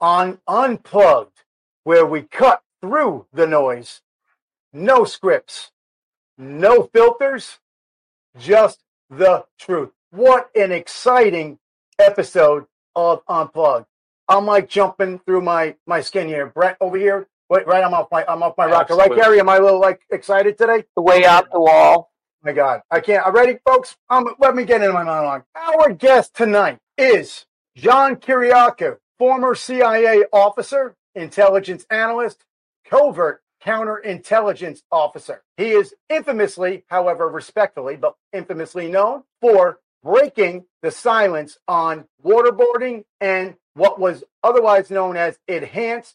on Unplugged, where we cut through the noise. No scripts, no filters, just the truth. What an exciting episode of Unplugged. I'm like jumping through my skin here. Brett over here, wait, right? I'm off my rocker. Right, Gary? Am I a little like excited today? The way out the wall. My God, I can't. Are ready, folks? Let me get into my monologue. Our guest tonight is John Kiriakou, former CIA officer, intelligence analyst, covert counterintelligence officer. He is infamously, however respectfully, but infamously known for breaking the silence on waterboarding and what was otherwise known as enhanced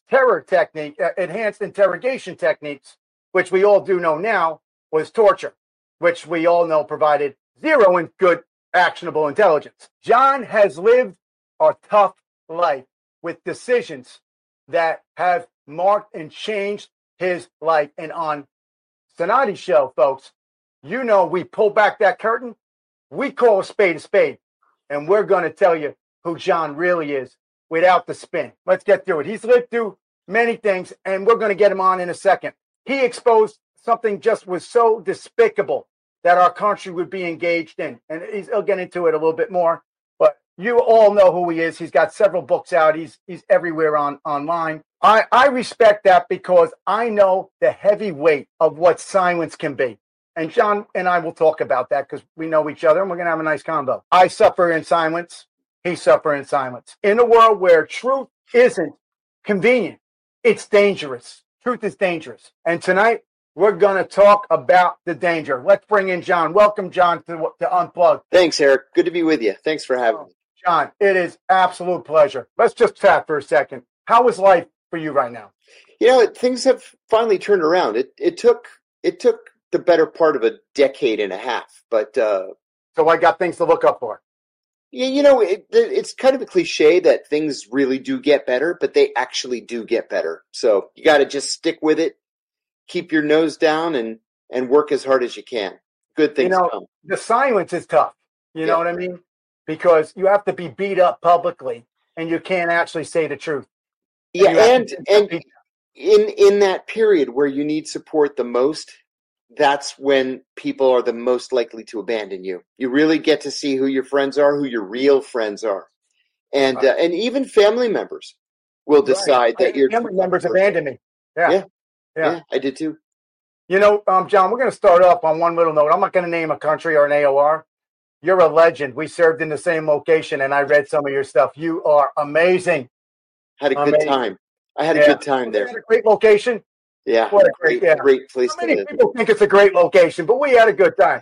interrogation techniques, which we all do know now was torture, which we all know provided zero and good actionable intelligence. John has lived a tough life with decisions that have marked and changed his life. And on Sonati's show, folks, you know we pull back that curtain. We call a spade, and we're going to tell you who John really is without the spin. Let's get through it. He's lived through many things, and we're going to get him on in a second. He exposed something just was so despicable that our country would be engaged in. And he'll get into it a little bit more, but you all know who he is. He's got several books out. He's everywhere online. I respect that because I know the heavy weight of what silence can be. And John and I will talk about that because we know each other and we're going to have a nice combo. I suffer in silence. He suffers in silence. In a world where truth isn't convenient, it's dangerous. Truth is dangerous. And tonight, we're going to talk about the danger. Let's bring in John. Welcome, John, to Unplugged. Thanks, Eric. Good to be with you. Thanks for having me. John, it is absolute pleasure. Let's just chat for a second. How is life for you right now? You know, things have finally turned around. It took the better part of a decade and a half, but so I got things to look up for. Yeah, you know, it's kind of a cliche that things really do get better, but they actually do get better. So you got to just stick with it, keep your nose down, and work as hard as you can. Good things come. The silence is tough. You know what I mean? Because you have to be beat up publicly, and you can't actually say the truth. Yeah, and in that period where you need support the most, that's when people are the most likely to abandon you. You really get to see who your friends are, who your real friends are. And even family members will decide that your family members abandon me. Yeah, I did too. You know, John, we're going to start off on one little note. I'm not going to name a country or an AOR. You're a legend. We served in the same location, and I read some of your stuff. You are amazing. Had a good time. I had a good time there. Had a great location. Yeah, what a great place to live. Many people think it's a great location, but we had a good time.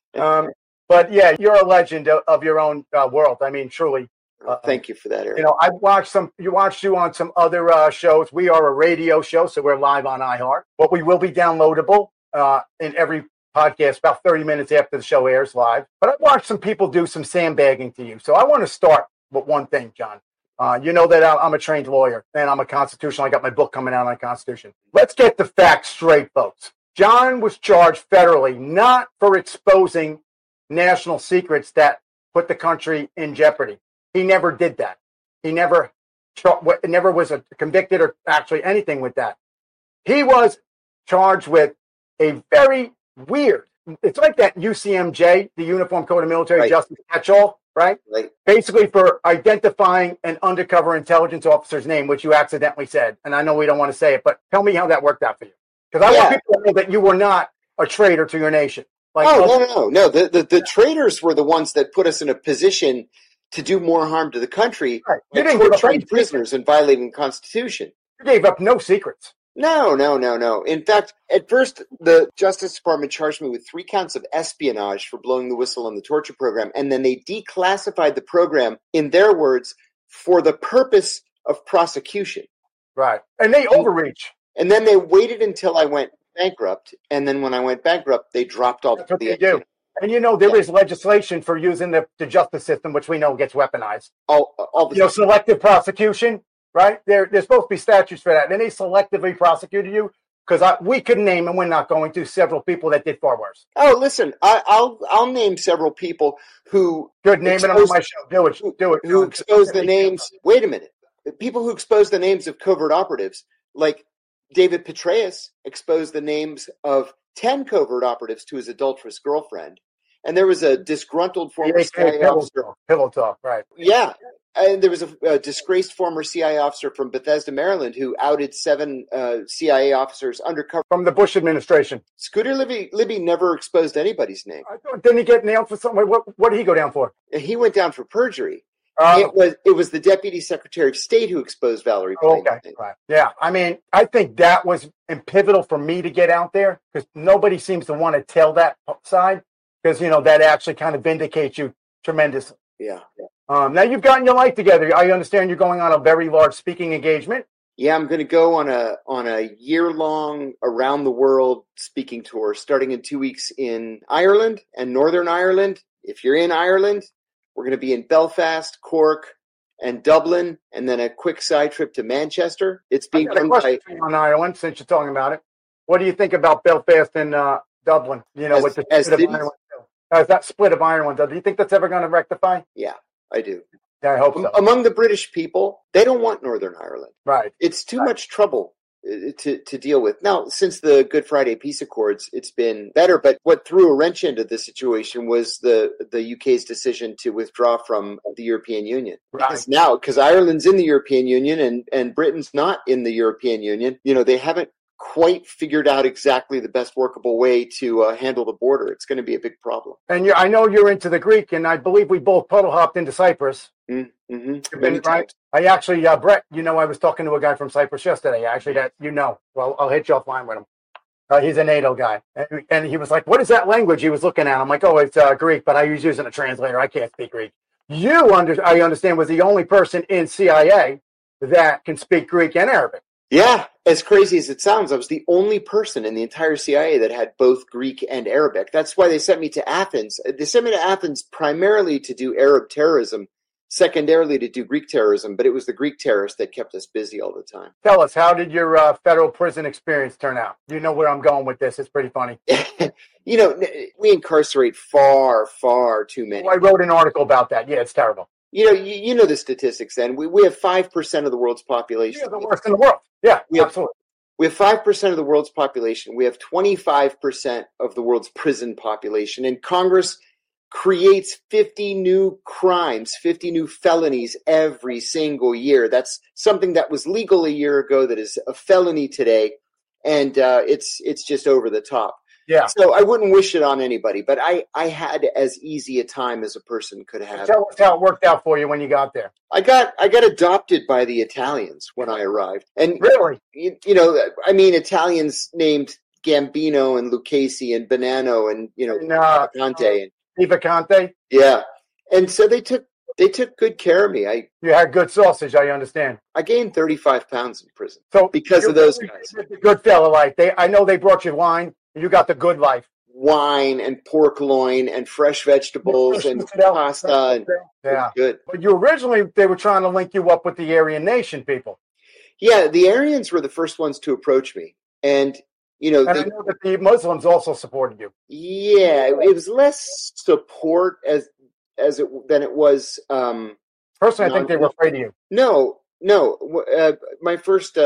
But yeah, you're a legend of your own world. I mean, truly. Thank you for that, Eric. You know, I've watched you on some other shows. We are a radio show, so we're live on iHeart. But we will be downloadable in every podcast about 30 minutes after the show airs live. But I've watched some people do some sandbagging to you. So I want to start with one thing, John. You know that I'm a trained lawyer and I'm a constitutional. I got my book coming out on the Constitution. Let's get the facts straight, folks. John was charged federally not for exposing national secrets that put the country in jeopardy. He never did that. He never was convicted or actually anything with that. He was charged with a very weird. It's like that UCMJ, the Uniform Code of Military Justice catch-all. Right? Basically for identifying an undercover intelligence officer's name, which you accidentally said. And I know we don't want to say it, but tell me how that worked out for you. Because I want people to know that you were not a traitor to your nation. No. The traitors were the ones that put us in a position to do more harm to the country. Right. You didn't give up torturing prisoners and violating the Constitution. You gave up no secrets. No. In fact, at first, the Justice Department charged me with 3 counts of espionage for blowing the whistle on the torture program, and then they declassified the program, in their words, for the purpose of prosecution. Right. And they overreach. And then they waited until I went bankrupt, and then when I went bankrupt, they dropped all That's what they do. And you know, there is legislation for using the justice system, which we know gets weaponized. All the selective prosecution. Right? There's supposed to be statutes for that. And they selectively prosecuted you because we could name, and we're not going to, several people that did far worse. Oh, listen, I'll name several people who good name it on my show. Do it. Who exposed the names? Wait a minute. people who expose the names of covert operatives, like David Petraeus exposed the names of 10 covert operatives to his adulterous girlfriend. And there was a disgruntled former CIA officer. Pillow talk, right. Yeah. And there was a disgraced former CIA officer from Bethesda, Maryland, who outed 7 CIA officers undercover. From the Bush administration. Scooter Libby never exposed anybody's name. Didn't he get nailed for something? What did he go down for? He went down for perjury. It was the Deputy Secretary of State who exposed Valerie Plame. Okay, right. Yeah, I mean, I think that was pivotal for me to get out there because nobody seems to want to tell that side because, that actually kind of vindicates you tremendously. Yeah. Now you've gotten your life together. I understand you're going on a very large speaking engagement. Yeah, I'm going to go on a year-long around the world speaking tour starting in 2 weeks in Ireland and Northern Ireland. If you're in Ireland, we're going to be in Belfast, Cork, and Dublin, and then a quick side trip to Manchester. It's being done by on Ireland. Since you're talking about it, what do you think about Belfast and Dublin? With the split of Ireland, that split of Ireland. Do you think that's ever going to rectify? Yeah, I do. Yeah, I hope so. Among the British people, they don't want Northern Ireland. Right. It's too much trouble to deal with. Now, since the Good Friday Peace Accords, it's been better. But what threw a wrench into the situation was the UK's decision to withdraw from the European Union. Right. Because Ireland's in the European Union and Britain's not in the European Union, they haven't quite figured out exactly the best workable way to handle the border. It's going to be a big problem. And I know you're into the Greek, and I believe we both puddle hopped into Cyprus. Mm-hmm. Right? I actually, Brett, I was talking to a guy from Cyprus yesterday. Actually, well, I'll hit you offline with him. He's a NATO guy. And he was like, what is that language he was looking at? I'm like, oh, it's Greek, but I was using a translator. I can't speak Greek. I understand, was the only person in CIA that can speak Greek and Arabic. Yeah, as crazy as it sounds, I was the only person in the entire CIA that had both Greek and Arabic. That's why they sent me to Athens. They sent me to Athens primarily to do Arab terrorism, secondarily to do Greek terrorism, but it was the Greek terrorists that kept us busy all the time. Tell us, how did your federal prison experience turn out? You know where I'm going with this. It's pretty funny. We incarcerate far, far too many. I wrote an article about that. Yeah, it's terrible. You know the statistics then. We have 5% of the world's population. Yeah, the worst in the world. Yeah, absolutely. We have 5% of the world's population. We have 25% of the world's prison population. And Congress creates 50 new crimes, 50 new felonies every single year. That's something that was legal a year ago that is a felony today. And it's just over the top. Yeah. So I wouldn't wish it on anybody, but I had as easy a time as a person could have. Tell us how it worked out for you when you got there. I got adopted by the Italians when I arrived. And really? Italians named Gambino and Lucchese and Bonanno and Conte. Viva Conte? Yeah. And so they took good care of me. You had good sausage, I understand. I gained 35 pounds in prison. So because of those guys. Good fella life. I know they brought you wine. You got the good life. Wine and pork loin and fresh vegetables and pasta. Yeah. Good. But they were trying to link you up with the Aryan Nation people. Yeah, the Aryans were the first ones to approach me. And I know that the Muslims also supported you. Yeah, it was less support than it was. Personally, I think they were afraid of you. No. My first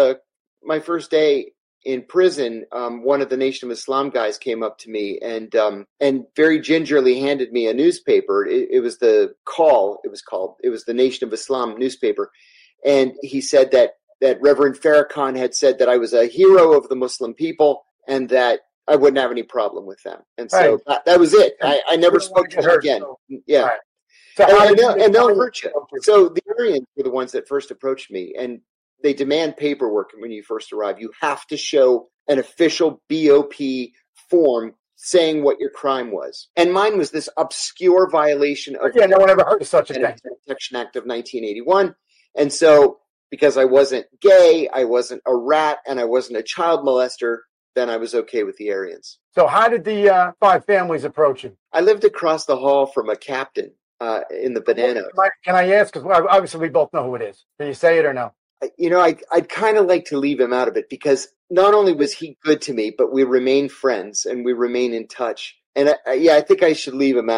day in prison, one of the Nation of Islam guys came up to me and very gingerly handed me a newspaper. It was the Call. It was the Nation of Islam newspaper, and he said that Reverend Farrakhan had said that I was a hero of the Muslim people and that I wouldn't have any problem with them. And so that was it. I never spoke to him again. Yeah. Right. So and they'll hurt you. So the Aryans were the ones that first approached me, and they demand paperwork when you first arrive. You have to show an official BOP form saying what your crime was. And mine was this obscure violation of no one ever heard of such a thing. Protection Act of 1981. And so because I wasn't gay, I wasn't a rat, and I wasn't a child molester, then I was okay with the Aryans. So how did the 5 families approach you? I lived across the hall from a captain in the Bonanno. Can I ask? Because obviously we both know who it is. Can you say it or no? I'd kind of like to leave him out of it because not only was he good to me, but we remain friends and we remain in touch. And I think I should leave him out.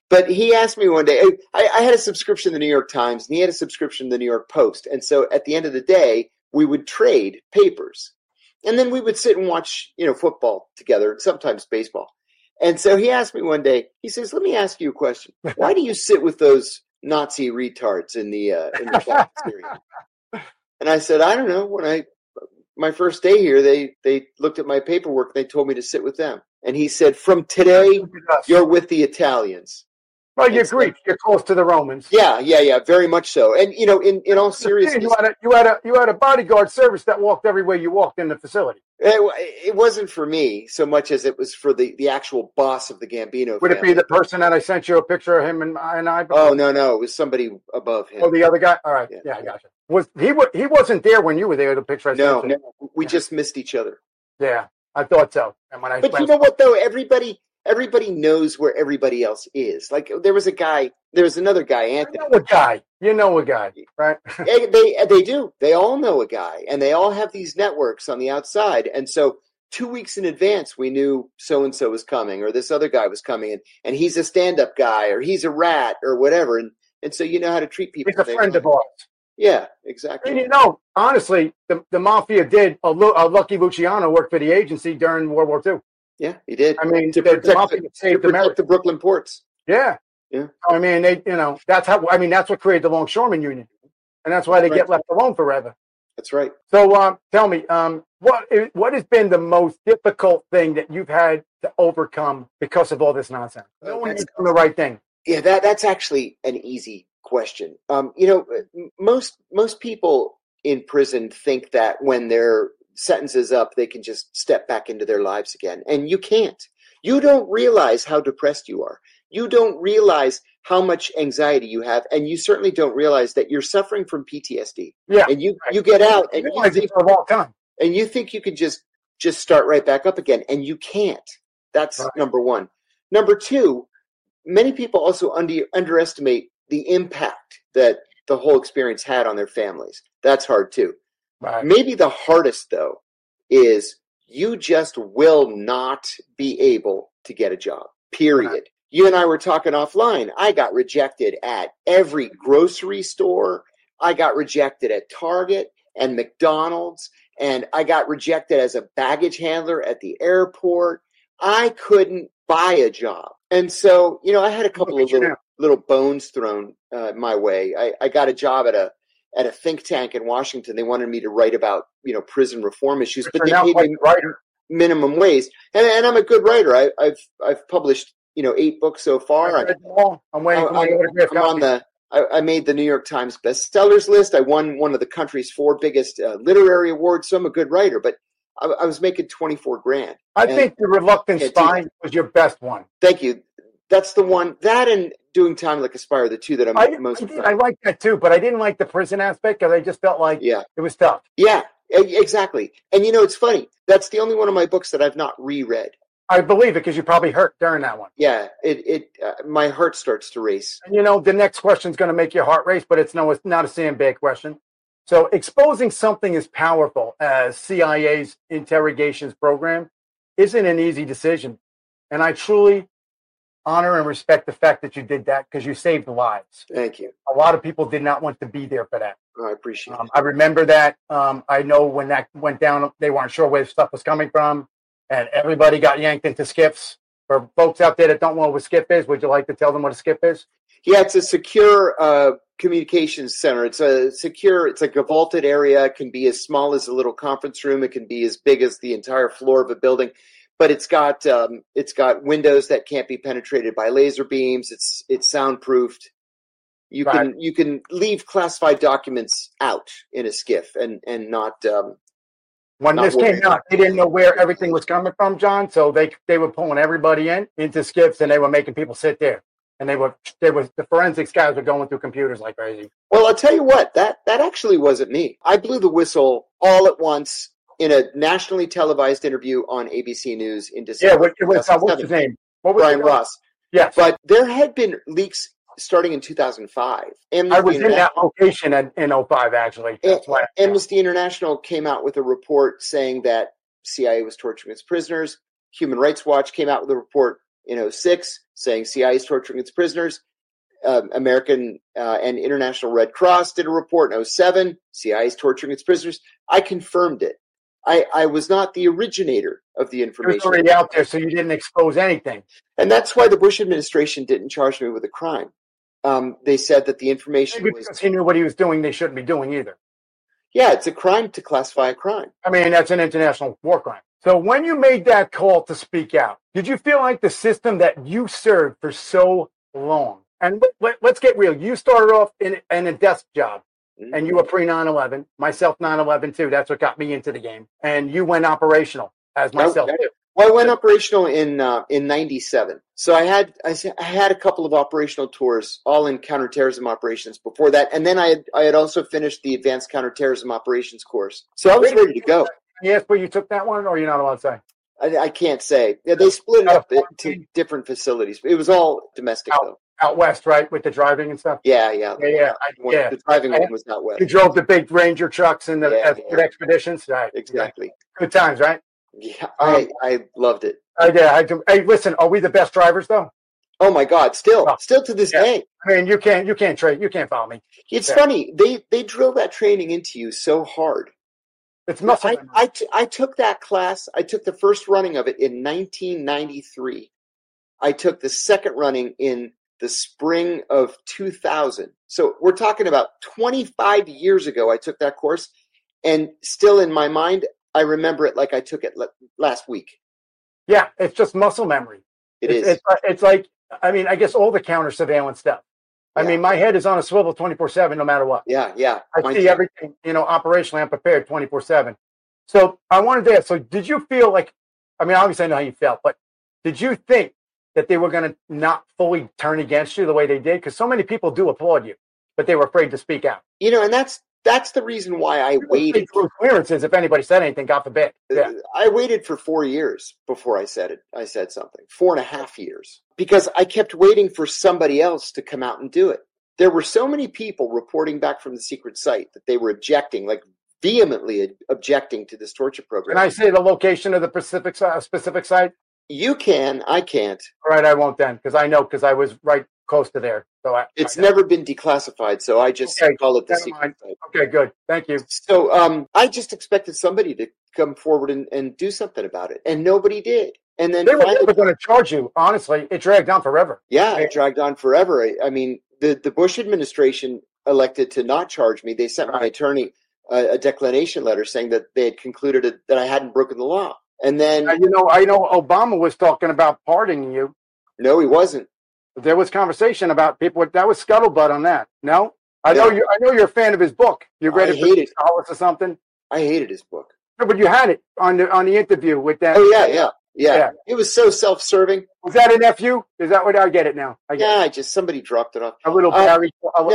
But he asked me one day, I had a subscription to the New York Times, and he had a subscription to the New York Post. And so at the end of the day, we would trade papers. And then we would sit and watch, football together, sometimes baseball. And so he asked me one day, he says, let me ask you a question. Why do you sit with those Nazi retards in the cafeteria? And I said, I don't know. My first day here, they looked at my paperwork and they told me to sit with them. And he said, from today, you're with the Italians. Well, you're Greek. You're close to the Romans. Yeah, very much so. And in all seriousness, you had a bodyguard service that walked everywhere you walked in the facility. It wasn't for me so much as it was for the actual boss of the Gambino. Would it be the person that I sent you a picture of him and I? Oh no, it was somebody above him. Oh, the other guy. All right, yeah, I gotcha. He wasn't there when you were there? The picture I sent you. No, we just missed each other. Yeah, I thought so. And but you know what though, everybody knows where everybody else is. Like there was another guy, Anthony. You know a guy, right? they do. They all know a guy, and they all have these networks on the outside. And so 2 weeks in advance, we knew so-and-so was coming, or this other guy was coming, and he's a stand-up guy, or he's a rat, or whatever. And so you know how to treat people. He's a friend of ours. Yeah, exactly. And honestly, the mafia did. Lucky Luciano worked for the agency during World War II. Yeah, he did. I mean, to protect the Brooklyn ports. Yeah. Yeah. I mean, that's what created the Longshoremen Union. And that's why they get left alone forever. That's right. So tell me, what has been the most difficult thing that you've had to overcome because of all this nonsense? Knowing you're doing the right thing. Yeah, that's actually an easy question. Most people in prison think that when their sentence is up, they can just step back into their lives again. And you can't. You don't realize how depressed you are. You don't realize how much anxiety you have, and you certainly don't realize that you're suffering from PTSD. Yeah, and you get out, and you think for a long time, and you think you could just start right back up again, and you can't. That's right. Number one. Number two, many people also underestimate the impact that the whole experience had on their families. That's hard too. Right. Maybe the hardest though is you just will not be able to get a job. Period. Right. You and I were talking offline. I got rejected at every grocery store. I got rejected at Target and McDonald's. And I got rejected as a baggage handler at the airport. I couldn't buy a job. And so, I had a couple of little bones thrown my way. I got a job at a think tank in Washington. They wanted me to write about, prison reform issues, but they paid me minimum wage. And I'm a good writer. I've published 8 books so far. I'm waiting for my autograph. I made the New York Times bestsellers list. I won one of the country's 4 biggest literary awards. So I'm a good writer, but I was making $24,000. I think The Reluctant Spy was your best one. Thank you. That's the one. That and Doing Time Like a Spy are the two that I'm most proud of. I like that too, but I didn't like the prison aspect because I just felt like it was tough. Yeah, exactly. And it's funny. That's the only one of my books that I've not reread. I believe it because you probably hurt during that one. Yeah, my heart starts to race. And the next question is going to make your heart race, but it's not a sandbag question. So exposing something as powerful as CIA's interrogations program isn't an easy decision. And I truly honor and respect the fact that you did that because you saved lives. Thank you. A lot of people did not want to be there for that. Oh, I appreciate it. I remember that. I know when that went down, they weren't sure where stuff was coming from. And everybody got yanked into SCIFs. For folks out there that don't know what a SCIF is, would you like to tell them what a SCIF is? Yeah, it's a secure communications center. It's like a vaulted area. It can be as small as a little conference room. It can be as big as the entire floor of a building. But it's got windows that can't be penetrated by laser beams. It's soundproofed. You can leave classified documents out in a SCIF and not. When this came out, they didn't know where everything was coming from, John. So they were pulling everybody into SCIFs and they were making people sit there. And the forensics guys were going through computers like crazy. Well, I'll tell you what, that actually wasn't me. I blew the whistle all at once in a nationally televised interview on ABC News in December. Yeah, what's his name? Brian Ross. Yes. But there had been leaks starting in 2005. I was in that location in 05, actually. That's why. Amnesty International came out with a report saying that CIA was torturing its prisoners. Human Rights Watch came out with a report in 06. saying CIA is torturing its prisoners. American and International Red Cross did a report in 2007. CIA is torturing its prisoners. I confirmed it. I was not the originator of the information. It was already out there, so you didn't expose anything. And that's why the Bush administration didn't charge me with a crime. They said that the information Maybe because he knew what he was doing, they shouldn't be doing either. Yeah, it's a crime to classify a crime. I mean, that's an international war crime. So when you made that call to speak out, did you feel like the system that you served for so long, and let's get real, you started off in a desk job, and you were pre 9/11, myself 9/11 too, that's what got me into the game, and you went operational as myself too. Well, I went operational in '97. So I had a couple of operational tours, all in counterterrorism operations before that, and then I had also finished the advanced counterterrorism operations course. So I was ready to go. Yes, but you took that one, or you're not allowed to say? I can't say. Yeah, they split it up to different facilities. It was all domestic though. Out west, right, with the driving and stuff. Yeah. The driving one was out west. You drove the big Ranger trucks and the expeditions, right? Exactly. Good times, right? Yeah, I loved it. Hey, listen, are we the best drivers though? Oh my God, still to this day. I mean, you can't follow me. It's funny. They drill that training into you so hard. It's muscle. I took that class. I took the first running of it in 1993. I took the second running in the spring of 2000. So we're talking about 25 years ago. I took that course, and still in my mind, I remember it like I took it last week. Yeah, it's just muscle memory. It's like, I mean, I guess all the counter surveillance stuff. I mean, my head is on a swivel 24/7, no matter what. Yeah. I see everything, operationally I'm prepared 24/7. So I wanted to ask, so did you feel like, I mean, obviously I know how you felt, but did you think that they were going to not fully turn against you the way they did? Because so many people do applaud you, but they were afraid to speak out. And that's the reason why I waited. Clearances, if anybody said anything, God forbid. Yeah. I waited for 4 years before I said it. I said something. 4.5 years. Because I kept waiting for somebody else to come out and do it. There were so many people reporting back from the secret site that they were objecting, like vehemently objecting to this torture program. Can I say the location of the specific site? You can. I can't. All right, I won't then, because I was right close to there. So it's never been declassified, so I just call it the secret site. Okay, good. Thank you. So I just expected somebody to come forward and do something about it, and nobody did. And then they were never going to charge you. Honestly, it dragged on forever. Yeah, it dragged on forever. I mean, the Bush administration elected to not charge me. They sent my attorney a declination letter saying that they had concluded that I hadn't broken the law. And then I know Obama was talking about pardoning you. No, he wasn't. There was conversation about people. That was scuttlebutt on that. No, I know you're a fan of his book. You read it for Solace or something. I hated his book. No, but you had it on the interview with that. Oh yeah. It was so self-serving. Was that an FU? Is that what I get it now? Somebody dropped it off. A little Barry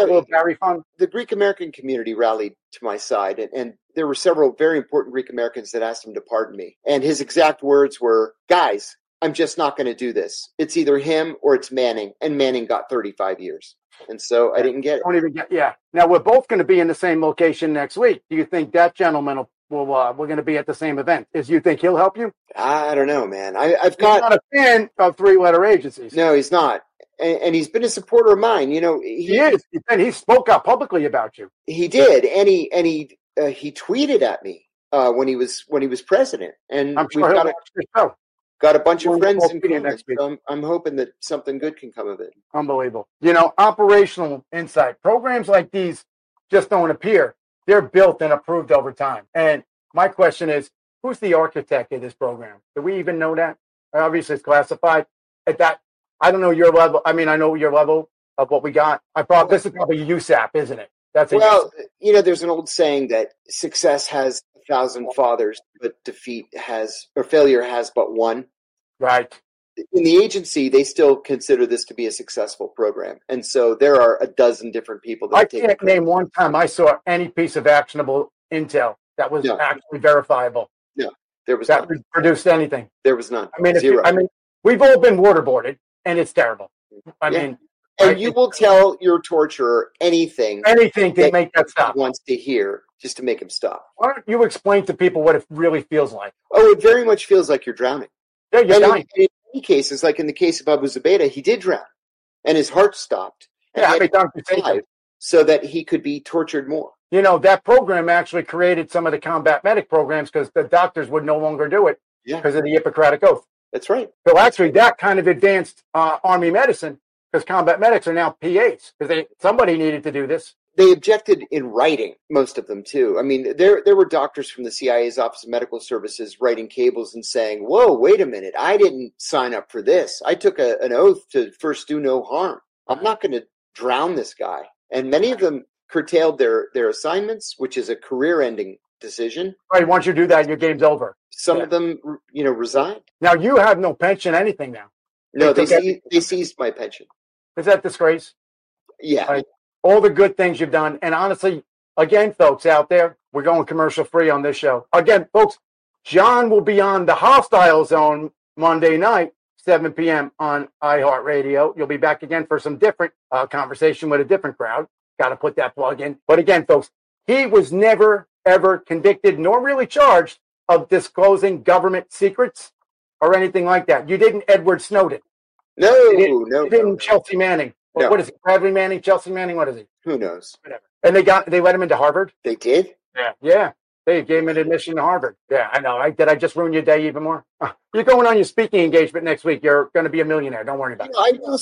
fun. The Greek American community rallied to my side, and there were several very important Greek Americans that asked him to pardon me. And his exact words were, "Guys, I'm just not going to do this. It's either him or it's Manning." And Manning got 35 years. And so I didn't get it. Now we're both going to be in the same location next week. Do you think that gentleman we're going to be at the same event? You think he'll help you? I don't know, man. He's not a fan of three-letter agencies. No, he's not. And he's been a supporter of mine. He is. And he spoke out publicly about you. He did. And he tweeted at me when he was president. And I'm sure he'll watch the show. Got a bunch of friends in common, so I'm hoping that something good can come of it. Unbelievable. Operational insight. Programs like these just don't appear. They're built and approved over time. And my question is, who's the architect of this program? Do we even know that? Obviously, it's classified. At that, I don't know your level. I mean, I know your level of what we got. This is probably USAP, isn't it? There's an old saying that success has 1,000 fathers, but failure has but one. Right. In the agency, they still consider this to be a successful program. And so there are a dozen different people that I can't name one time I saw any piece of actionable intel that was actually verifiable. No, there was that none. Produced anything. There was none. I mean, Zero. We've all been waterboarded, and it's terrible. And you will tell your torturer anything to make that stop. He wants to hear, just to make him stop. Why don't you explain to people what it really feels like? Oh, it very much feels like you're drowning. Yeah, you're dying. In many cases, like in the case of Abu Zubaydah, he did drown, and his heart stopped. And Yeah, he I mean, had Dr. to dive so that he could be tortured more. You know, that program actually created some of the combat medic programs because the doctors would no longer do it because of the Hippocratic Oath. That's right. So actually, that kind of advanced Army medicine because combat medics are now PAs because somebody needed to do this. They objected in writing, most of them, too. I mean, there were doctors from the CIA's Office of Medical Services writing cables and saying, whoa, wait a minute, I didn't sign up for this. I took an oath to first do no harm. I'm not going to drown this guy. And many of them curtailed their assignments, which is a career-ending decision. Right, once you do that, your game's over. Some of them, resigned. Now, you have no pension, anything now. No, they seized my pension. Is that disgrace? Yeah. Right. All the good things you've done. And honestly, again, folks out there, we're going commercial free on this show. Again, folks, John will be on the Hostile Zone Monday night, 7 p.m. on iHeartRadio. You'll be back again for some different conversation with a different crowd. Got to put that plug in. But again, folks, he was never, ever convicted nor really charged of disclosing government secrets or anything like that. You didn't Edward Snowden. No. You didn't Chelsea Manning. No. What is it? Bradley Manning, Chelsea Manning? What is he? Who knows? Whatever. And they let him into Harvard? They did? Yeah. They gave him an admission to Harvard. Yeah, I know. Did I just ruin your day even more? You're going on your speaking engagement next week. You're going to be a millionaire. Don't worry about it.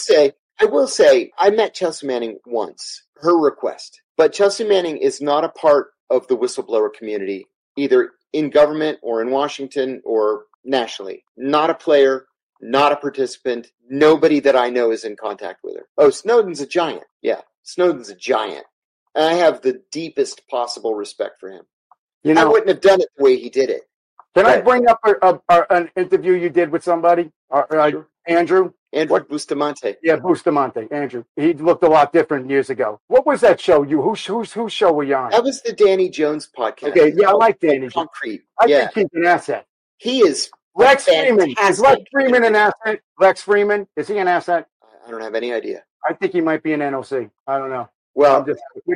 I will say, I met Chelsea Manning once, her request. But Chelsea Manning is not a part of the whistleblower community, either in government or in Washington or nationally. Not a player, not a participant. Nobody that I know is in contact with her. Oh, Snowden's a giant. Yeah, Snowden's a giant. And I have the deepest possible respect for him. I wouldn't have done it the way he did it. Can I bring up an interview you did with somebody? Sure. Andrew? Andrew Bustamante. Yeah, Bustamante, Andrew. He looked a lot different years ago. What was that show? Whose show were you on? That was the Danny Jones podcast. Okay, yeah, I like Danny. Concrete. I think he's an asset. He is Lex Freeman. Is Lex Freeman an asset? Lex Freeman, is he an asset? I don't have any idea. I think he might be an NOC. I don't know. Well,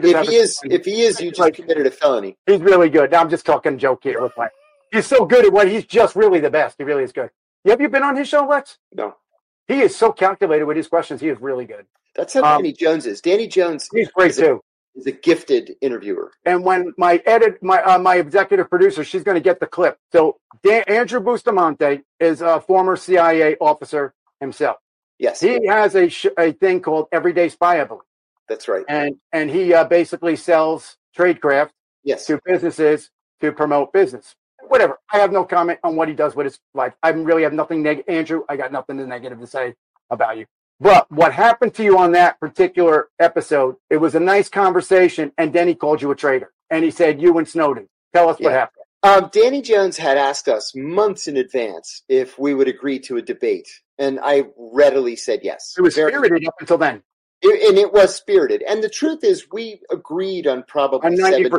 if he is, you just committed a felony. He's really good. Now I'm just talking joke here. He's so good at what he's just really the best. He really is good. Have you been on his show, Lex? No. He is so calculated with his questions. He is really good. That's how Danny Jones is. Danny Jones, he's great too. He's a gifted interviewer. And when my executive producer, she's going to get the clip. So Andrew Bustamante is a former CIA officer himself. Yes, he has a thing called Everyday Spy, I believe. That's right. And he basically sells tradecraft to businesses to promote business. Whatever. I have no comment on what he does with his life. I really have nothing negative. Andrew, I got nothing negative to say about you. But what happened to you on that particular episode, it was a nice conversation, and then he called you a traitor. And he said, you and Snowden. Tell us what happened. Danny Jones had asked us months in advance if we would agree to a debate. And I readily said yes. It was spirited up until then. And it was spirited. And the truth is, we agreed on probably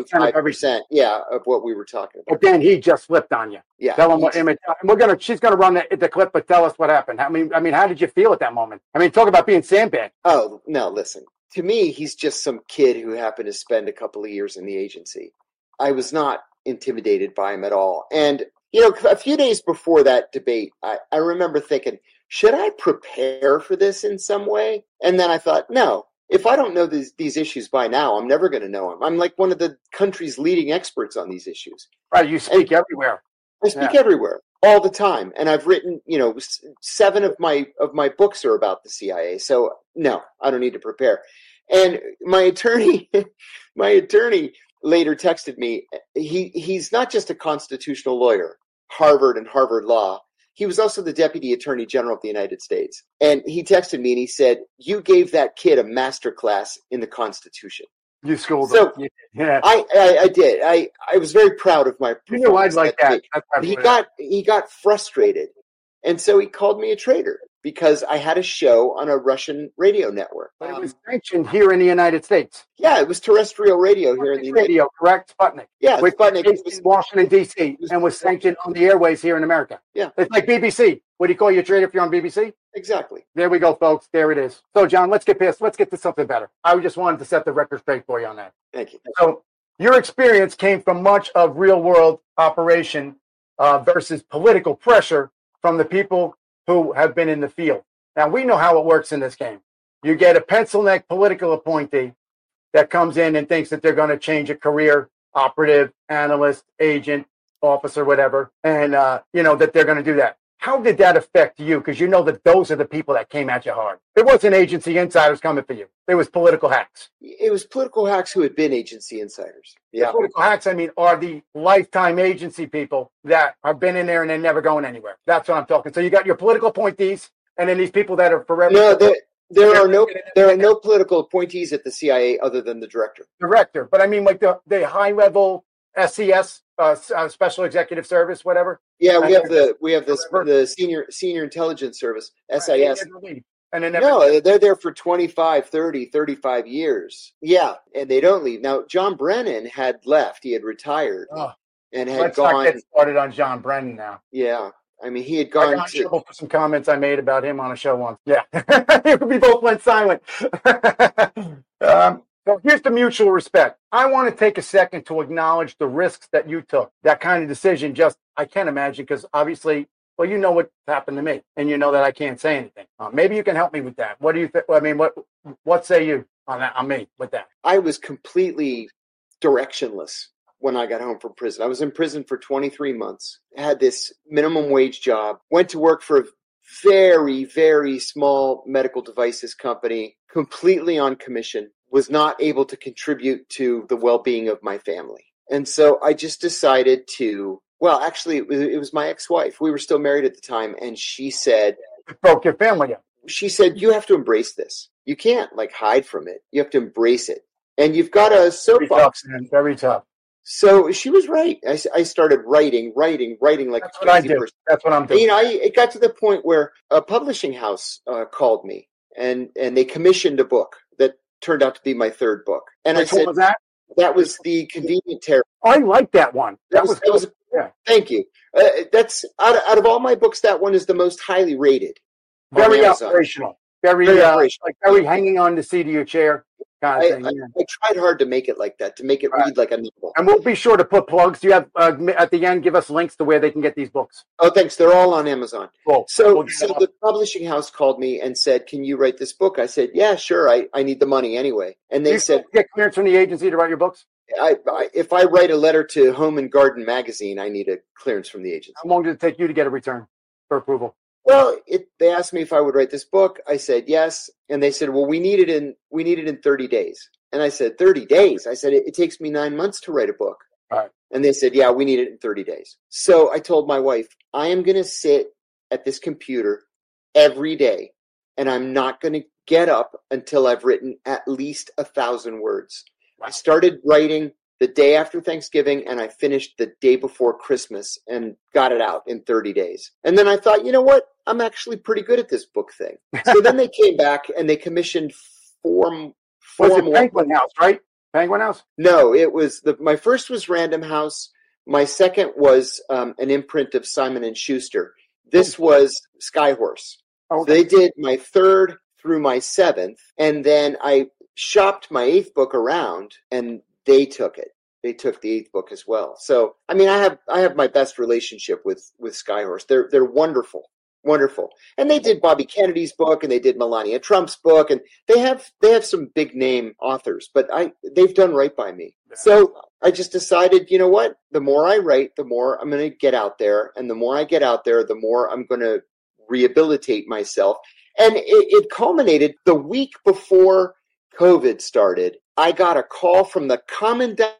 75% of what we were talking about. But then he just flipped on you. Yeah. Tell him what she's gonna run the clip, but tell us what happened. I mean, how did you feel at that moment? I mean, talk about being sandbagged. Oh, no, listen. To me, he's just some kid who happened to spend a couple of years in the agency. I was not intimidated by him at all. And, a few days before that debate, I remember thinking, should I prepare for this in some way? And then I thought, no, if I don't know these issues by now, I'm never going to know them. I'm like one of the country's leading experts on these issues. Right, you speak everywhere. I speak everywhere, all the time. And I've written, 7 of my books are about the CIA. So no, I don't need to prepare. And my attorney later texted me, he's not just a constitutional lawyer, Harvard and Harvard Law. He was also the Deputy Attorney General of the United States. And he texted me and he said, you gave that kid a master class in the Constitution. You schooled him. Yeah. I did. I was very proud of my performance. I'd like that. He got frustrated. And so he called me a traitor because I had a show on a Russian radio network. But it was sanctioned here in the United States. Yeah, it was terrestrial radio here in the United States. Correct? Sputnik. Yeah, Sputnik. In Washington, D.C. and was sanctioned on the airways here in America. Yeah. It's like BBC. What do you call you a traitor if you're on BBC? Exactly. There we go, folks. There it is. So, John, let's get to something better. I just wanted to set the record straight for you on that. Thank you. So, your experience came from much of real-world operation versus political pressure from the people who have been in the field. Now, we know how it works in this game. You get a pencil neck political appointee that comes in and thinks that they're going to change a career, operative, analyst, agent, officer, whatever, and, that they're going to do that. How did that affect you? Because you know that those are the people that came at you hard. It wasn't agency insiders coming for you. It was political hacks. It was political hacks who had been agency insiders. Yeah. The political hacks, are the lifetime agency people that have been in there and they're never going anywhere. That's what I'm talking. So you got your political appointees and then these people that are forever. No, there are no political appointees at the CIA other than the director. Director. But I mean, like the high level SES, Special Executive Service, whatever. Yeah, we have the senior intelligence service, SIS. And they're there for 25, 30, 35 years. Yeah, and they don't leave. Now, John Brennan had left. He had retired and had gone. Let's not get started on John Brennan now. Yeah. I mean, he had gone. I got in trouble for some comments I made about him on a show once. Yeah. We both went silent. So here's the mutual respect. I want to take a second to acknowledge the risks that you took. That kind of decision, I can't imagine, because obviously, well, you know what happened to me, and you know that I can't say anything. Maybe you can help me with that. What do you think? I mean, what say you on me with that? I was completely directionless when I got home from prison. I was in prison for 23 months, had this minimum wage job, went to work for a very, very small medical devices company, completely on commission, was not able to contribute to the well-being of my family. And so I just decided actually, it was my ex-wife. We were still married at the time. And she said, it broke your family up. She said, you have to embrace this. You can't hide from it. You have to embrace it. And you've got a soapbox. Very tough. So she was right. I started writing like That's a crazy person. That's what I'm doing. It got to the point where a publishing house called me and they commissioned a book that turned out to be my third book. And I said, what was that? That was The Convenient Terror. I like that one. That was yeah. Thank you. That's out of all my books, that one is the most highly rated. Very operational. Very hanging on the seat of your chair kind of thing. I tried hard to make it like that, to make it read like a novel. And we'll be sure to put plugs. Do you have at the end? Give us links to where they can get these books. Oh, thanks. They're all on Amazon. Cool. So the publishing house called me and said, "Can you write this book?" I said, "Yeah, sure. I need the money anyway." And they said, "Get clearance from the agency to write your books." If I write a letter to Home and Garden magazine, I need a clearance from the agency. How long did it take you to get a return for approval? Well, they asked me if I would write this book. I said yes, and they said, "Well, we need it in 30 days." And I said, 30 days? I said, it takes me 9 months to write a book. All right. And they said, yeah, we need it in 30 days. So I told my wife, I am going to sit at this computer every day, and I'm not going to get up until I've written at least 1,000 words. Wow. I started writing the day after Thanksgiving, and I finished the day before Christmas and got it out in 30 days. And then I thought, you know what? I'm actually pretty good at this book thing. So then they came back and they commissioned four Was it Penguin House, right? Penguin House? No, it was my first was Random House. My second was an imprint of Simon and Schuster. This was Skyhorse. Okay. So they did my third through my seventh, and then I shopped my eighth book around, and they took it. They took the eighth book as well. So, I mean, I have my best relationship with Skyhorse. They're wonderful. Wonderful. And they did Bobby Kennedy's book, and they did Melania Trump's book, and they have some big name authors, but they've done right by me. Yeah. So I just decided, you know what? The more I write, the more I'm going to get out there, and the more I get out there, the more I'm going to rehabilitate myself. And it culminated the week before COVID started. I got a call from the commandant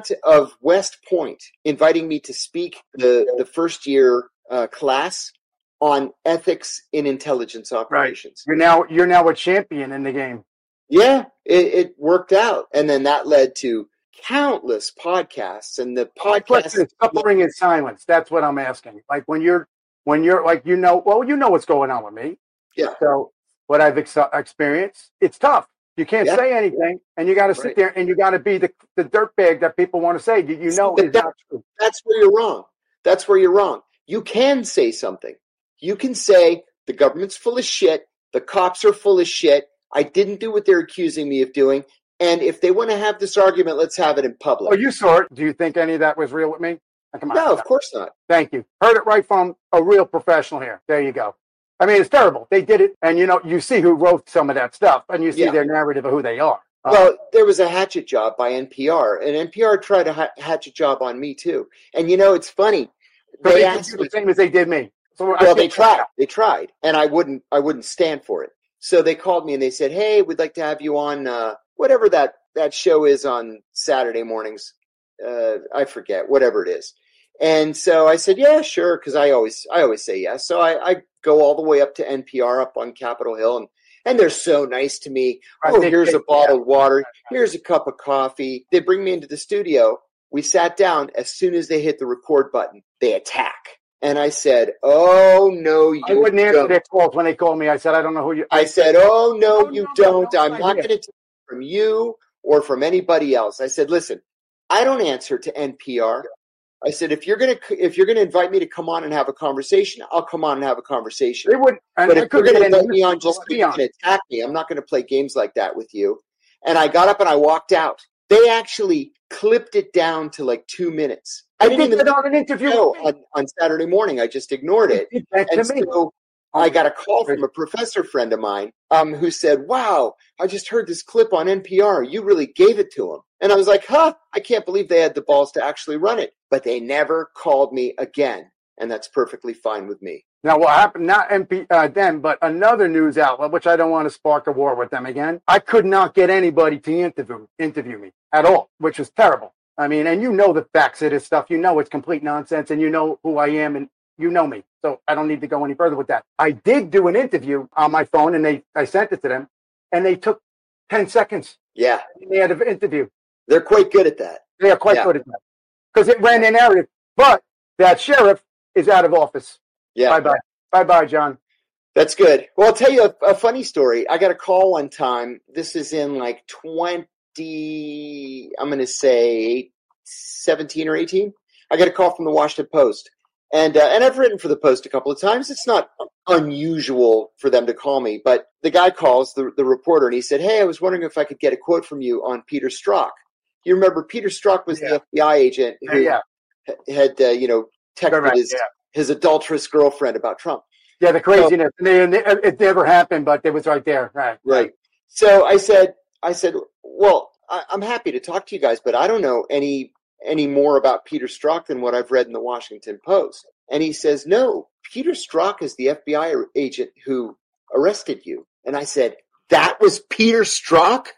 of West Point inviting me to speak the first year class on ethics in intelligence operations. Right. You're now a champion in the game. Yeah, it worked out. And then that led to countless podcasts, and the podcast is suffering in silence. That's what I'm asking. Like when you're like, you know what's going on with me. Yeah. So what I've experienced, it's tough. You can't say anything, and you got to sit there, and you got to be the dirtbag that people want to say. Is not true. That's where you're wrong. That's where you're wrong. You can say something. You can say the government's full of shit. The cops are full of shit. I didn't do what they're accusing me of doing. And if they want to have this argument, let's have it in public. Oh, you saw it. Do you think any of that was real with me? No, of course not. Thank you. Heard it right from a real professional here. There you go. I mean, it's terrible. They did it, and you see who wrote some of that stuff, and you see their narrative of who they are. Well, there was a hatchet job by NPR, and NPR tried a hatchet job on me too. And it's funny. They asked me the same as they did me. So they tried, and I wouldn't stand for it. So they called me and they said, "Hey, we'd like to have you on whatever that show is on Saturday mornings. I forget, whatever it is." And so I said, "Yeah, sure," because I always say yes. So I go all the way up to NPR up on Capitol Hill, and they're so nice to me. Oh, here's a bottle of water. Here's a cup of coffee. They bring me into the studio. We sat down. As soon as they hit the record button, they attack. And I said, "Oh, no, you don't." I wouldn't answer their calls when they called me. I said, "I don't know who you are." I said, "Oh, no, you don't. I'm not going to take it from you or from anybody else." I said, "Listen, I don't answer to NPR." I said, if you're gonna invite me to come on and have a conversation, I'll come on and have a conversation. They would, but if you're going to invite me on just to attack me, I'm not going to play games like that with you. And I got up and I walked out. They actually clipped it down to like 2 minutes. I didn't even on an interview on Saturday morning. I just ignored it. And so I got a call from a professor friend of mine who said, "Wow, I just heard this clip on NPR. You really gave it to him." And I was like, I can't believe they had the balls to actually run it. But they never called me again. And that's perfectly fine with me. Now, what happened, not them, but another news outlet, which I don't want to spark a war with them again. I could not get anybody to interview me at all, which was terrible. I mean, and the facts of this stuff. It's complete nonsense, and you know who I am, and you know me. So I don't need to go any further with that. I did do an interview on my phone, and I sent it to them, and they took 10 seconds. Yeah. They had an interview. They're quite good at that. They are quite good at that. Because it ran their narrative. But that sheriff is out of office. Yeah. Bye-bye. Bye-bye, John. That's good. Well, I'll tell you a funny story. I got a call one time. This is in like 20, I'm going to say 17 or 18. I got a call from the Washington Post. And I've written for the Post a couple of times. It's not unusual for them to call me. But the guy calls, the reporter, and he said, "Hey, I was wondering if I could get a quote from you on Peter Strzok." You remember Peter Strzok was the FBI agent who had texted his adulterous girlfriend about Trump. Yeah, the craziness. So, it never happened, but it was right there. Right. So I said, "Well, I'm happy to talk to you guys, but I don't know any more about Peter Strzok than what I've read in the Washington Post." And he says, "No, Peter Strzok is the FBI agent who arrested you." And I said, "That was Peter Strzok?"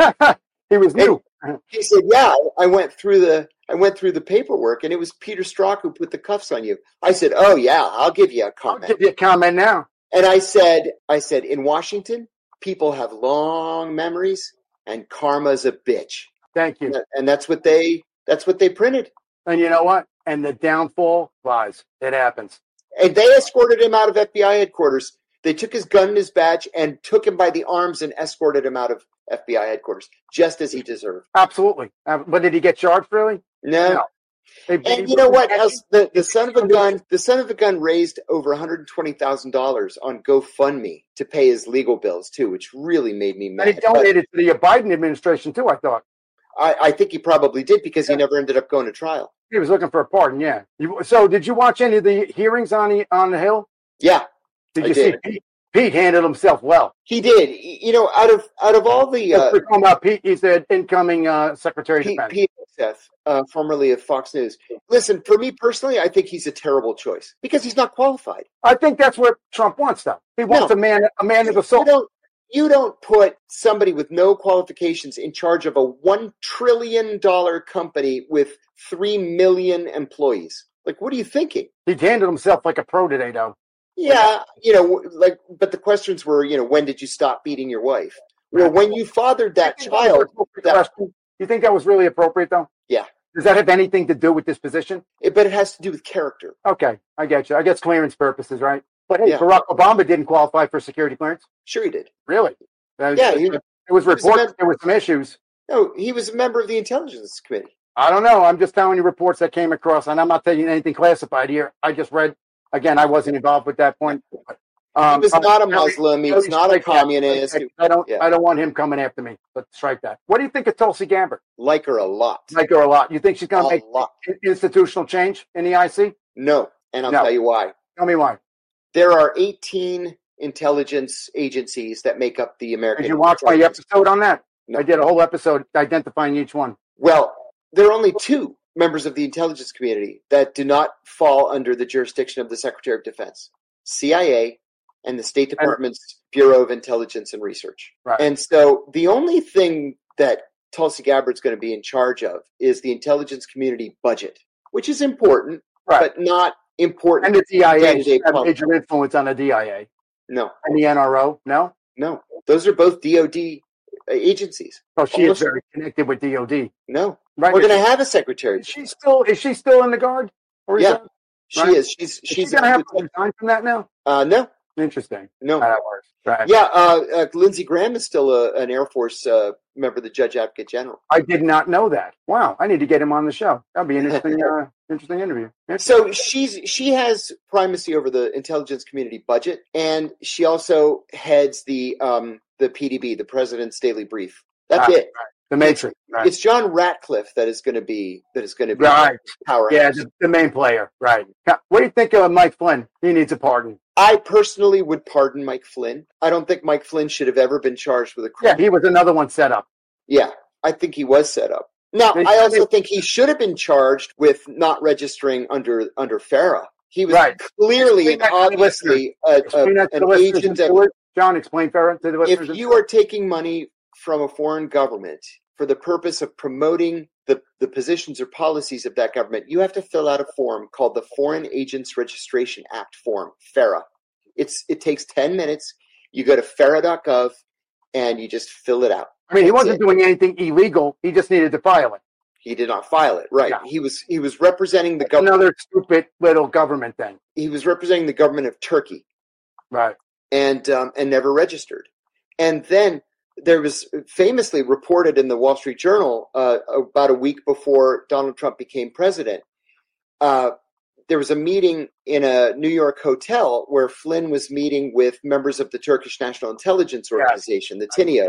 He was new. And he said, "Yeah, I went through the paperwork, and it was Peter Strzok who put the cuffs on you." I said, "Oh yeah, I'll give you a comment." I'll give you a comment now. And I said, in Washington, people have long memories, and karma's a bitch. Thank you. And that's what they printed. And you know what? And the downfall lies. It happens. And they escorted him out of FBI headquarters. They took his gun and his badge and took him by the arms and escorted him out of FBI headquarters, just as he deserved. Absolutely. But did he get charged, really? No. And you know what else? The son of a gun raised over $120,000 on GoFundMe to pay his legal bills too, which really made me mad. And he donated to the Biden administration too, I thought. I think he probably did because he never ended up going to trial. He was looking for a pardon, yeah. So did you watch any of the hearings on the Hill? Yeah. Did you see Pete handled himself well? He did. Out of all the we're talking about Pete, he's the incoming Secretary of Defense. Pete Hegseth, formerly of Fox News. Listen, for me personally, I think he's a terrible choice because he's not qualified. I think that's what Trump wants, though. He wants a man of the soul. You don't put somebody with no qualifications in charge of a $1 trillion company with 3 million employees. Like, what are you thinking? He handled himself like a pro today, though. Yeah, but the questions were, when did you stop beating your wife? Well, when you fathered that child. You think that was really appropriate, though? Yeah. Does that have anything to do with this position? But it has to do with character. Okay, I get you. I guess clearance purposes, right? But hey, Barack Obama didn't qualify for security clearance. Sure he did. Really? It was reported there were some issues. No, he was a member of the Intelligence Committee. I don't know. I'm just telling you reports that came across, and I'm not telling you anything classified here. I just read. Again, I wasn't involved with that point. He was not a Muslim. He was not a communist. I don't want him coming after me. Let's strike that. What do you think of Tulsi Gabbard? Like her a lot. You think she's going to make institutional change in the IC? No, and I'll tell you why. Tell me why. There are 18 intelligence agencies that make up the American. Did you watch my episode on that? No. I did a whole episode identifying each one. Well, there are only 2 members of the intelligence community that do not fall under the jurisdiction of the Secretary of Defense: CIA and the State Department's Bureau of Intelligence and Research. Right. And so the only thing that Tulsi Gabbard's going to be in charge of is the intelligence community budget, which is important, Right. but not important. And the DIA day-to-day have public. major influence on the DIA No, and the NRO. No? no. Those are both DOD agencies. Oh, she is very connected with DOD. No. Right. We're going to have a secretary. Is she still in the Guard? Or Yeah. She right? Is. She's going to have to resign from that now? No. Interesting. No. That works. Right. Yeah, Lindsey Graham is still an Air Force member, the Judge Advocate General. I did not know that. Wow, I need to get him on the show. That'd be an interesting interview. So she has primacy over the intelligence community budget, and she also heads the PDB, the President's Daily Brief. That's it. Right. The Matrix. Right. It's John Ratcliffe that is going to be right. powerhouse. Yeah, the main player. Right. What do you think of Mike Flynn? He needs a pardon. I personally would pardon Mike Flynn. I don't think Mike Flynn should have ever been charged with a crime. Yeah, he was another one set up. Yeah, I think he was set up. Now, I also think he should have been charged with not registering under FARA. He was clearly and obviously an agent of... John, explain FARA to the listeners. If you are taking money from a foreign government for the purpose of promoting the positions or policies of that government, you have to fill out a form called the Foreign Agents Registration Act form, FARA. It takes 10 minutes. You go to FARA.gov and you just fill it out. I mean, he wasn't doing anything illegal. He just needed to file it. He did not file it, right? Yeah. He was representing the government. Another stupid little government thing. He was representing the government of Turkey, right? And never registered. And then there was famously reported in the Wall Street Journal about a week before Donald Trump became president. There was a meeting in a New York hotel where Flynn was meeting with members of the Turkish National Intelligence Organization, the TINIO,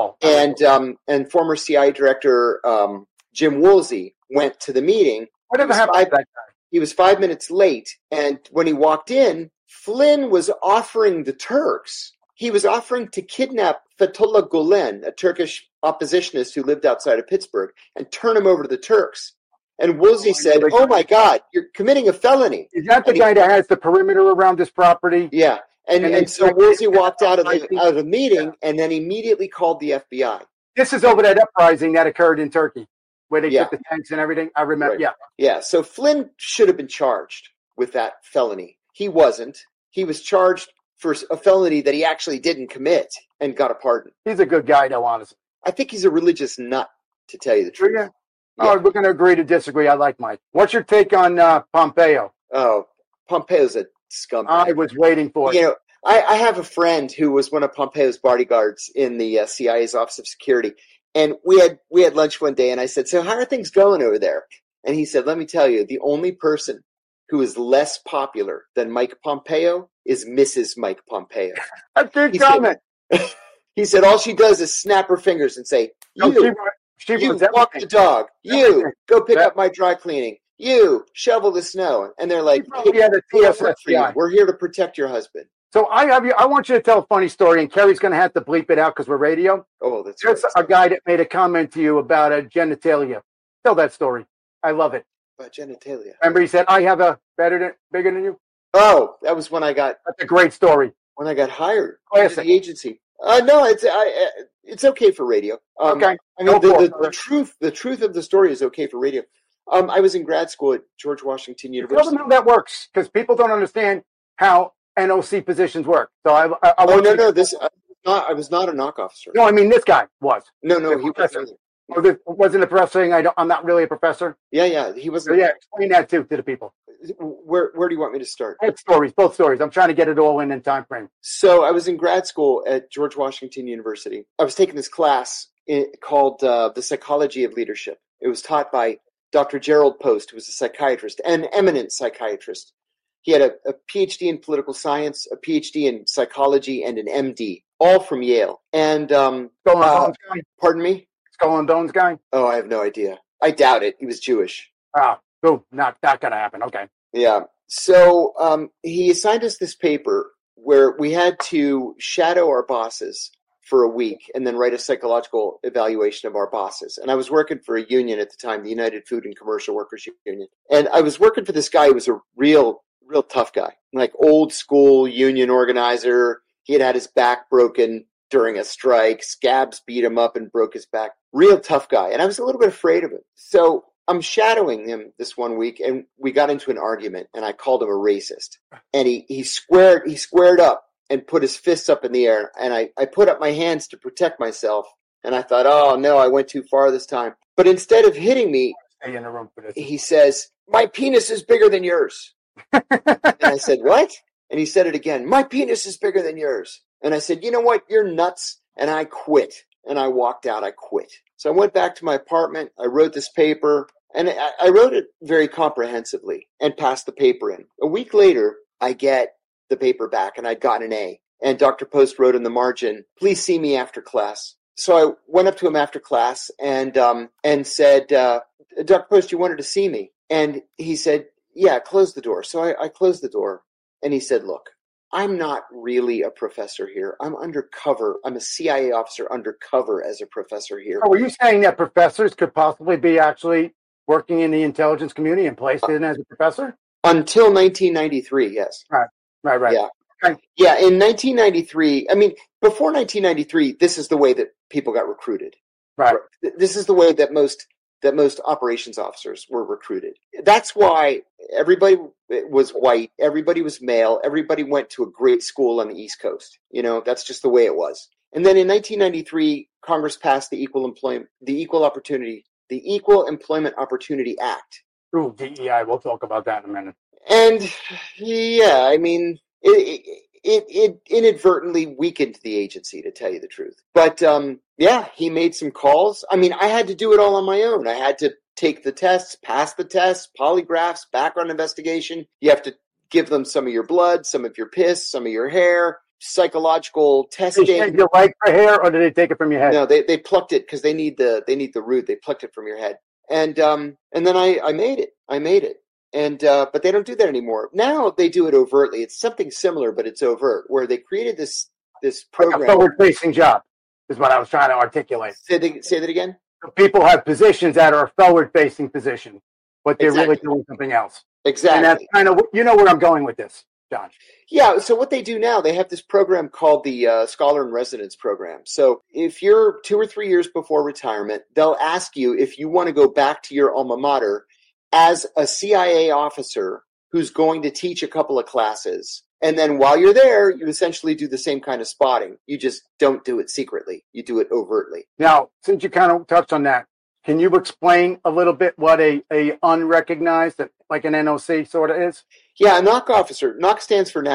and former CIA director Jim Woolsey went to the meeting. Whatever happened to that guy? He was 5 minutes late, and when he walked in, Flynn was offering the Turks. He was offering to kidnap Fethullah Gulen, a Turkish oppositionist who lived outside of Pittsburgh, and turn him over to the Turks. And Woolsey said, "Oh my God, you're committing a felony." Is that the guy that has the perimeter around this property? Yeah. And so Woolsey walked out of the meeting and then immediately called the FBI. This is over that uprising that occurred in Turkey, where they took the tanks and everything. I remember. Right. Yeah. Yeah. So Flynn should have been charged with that felony. He wasn't. He was charged for a felony that he actually didn't commit and got a pardon. He's a good guy, though, honestly. I think he's a religious nut, to tell you the truth. Yeah. Oh, we're going to agree to disagree. I like Mike. What's your take on Pompeo? Oh, Pompeo's a scumbag. I was waiting for it. You know, I have a friend who was one of Pompeo's bodyguards in the CIA's Office of Security, and we had lunch one day, and I said, "So how are things going over there?" And he said, "Let me tell you, the only person who is less popular than Mike Pompeo is Mrs. Mike Pompeo." That's a good comment. He said, "All she does is snap her fingers and say, you walk the dog. You go pick up my dry cleaning. You shovel the snow." And they're like, "We're here to protect your husband." So I want you to tell a funny story, and Kerry's going to have to bleep it out because we're radio. Oh, that's There's a guy that made a comment to you about a genitalia. Tell that story. I love it. About genitalia. Remember, he said, "I have a bigger than you." Oh, that was when I got. That's a great story. When I got hired to the agency. No, it's okay for radio. Okay. I mean, the truth of the story is okay for radio. I was in grad school at George Washington University. Tell them how that works, because people don't understand how NOC positions work. So I I was not a knock officer. No, I mean this guy was. No, he wasn't. Wasn't a professor. I'm not really a professor. Yeah, he wasn't. So explain that too to the people. Where do you want me to start? Both stories. I'm trying to get it all in time frame. So I was in grad school at George Washington University. I was taking this class called The Psychology of Leadership. It was taught by Dr. Gerald Post, who was a psychiatrist, an eminent psychiatrist. He had a PhD in political science, a PhD in psychology, and an MD, all from Yale. And pardon me? Skull and Bones guy? Oh, I have no idea. I doubt it. He was Jewish. Oh, not going to happen. Okay. Yeah. So he assigned us this paper where we had to shadow our bosses for a week and then write a psychological evaluation of our bosses. And I was working for a union at the time, the United Food and Commercial Workers Union. And I was working for this guy who was a real tough guy, like old school union organizer. He had his back broken during a strike. Scabs beat him up and broke his back. Real tough guy. And I was a little bit afraid of him. So I'm shadowing him this one week, and we got into an argument, and I called him a racist. And he squared up and put his fists up in the air, and I put up my hands to protect myself, and I thought, oh, no, I went too far this time. But instead of hitting me, he says, my penis is bigger than yours. And I said, what? And he said it again, my penis is bigger than yours. And I said, you know what, you're nuts, and I quit. And I walked out, I quit. So I went back to my apartment, I wrote this paper, and I wrote it very comprehensively and passed the paper in. A week later, I get the paper back, and I'd gotten an A. And Dr. Post wrote in the margin, please see me after class. So I went up to him after class and said, Dr. Post, you wanted to see me? And he said, yeah, close the door. So I closed the door, and he said, look, I'm not really a professor here. I'm undercover. I'm a CIA officer undercover as a professor here. Oh, were you saying that professors could possibly be actually working in the intelligence community and placed in as a professor? Until 1993, yes. Right. Yeah. Okay. Yeah, in 1993, I mean, before 1993, this is the way that people got recruited. Right. This is the way that most operations officers were recruited. That's why everybody was white, everybody was male, everybody went to a great school on the East Coast. You know, that's just the way it was. And then in 1993, Congress passed the Equal Employment Opportunity Act. Ooh, DEI. We'll talk about that in a minute. And yeah, I mean, it inadvertently weakened the agency, to tell you the truth. But yeah, he made some calls. I mean, I had to do it all on my own. I had to take the tests, pass the tests, polygraphs, background investigation. You have to give them some of your blood, some of your piss, some of your hair, psychological testing. Did they shave your leg for hair, or did they take it from your head? No, they plucked it because they need the root. They plucked it from your head. And then I made it. And but they don't do that anymore. Now they do it overtly. It's something similar, but it's overt, where they created this program. Like a forward-facing job is what I was trying to articulate. Say that again? People have positions that are a forward-facing position, but they're Exactly. really doing something else. Exactly. And that's kind of, you know where I'm going with this, John. Yeah, so what they do now, they have this program called the Scholar in Residence program. So if you're 2 or 3 years before retirement, they'll ask you if you want to go back to your alma mater as a CIA officer who's going to teach a couple of classes. And then while you're there, you essentially do the same kind of spotting. You just don't do it secretly. You do it overtly. Now, since you kind of touched on that, can you explain a little bit what a unrecognized, like an NOC sort of is? Yeah, a NOC officer. NOC stands for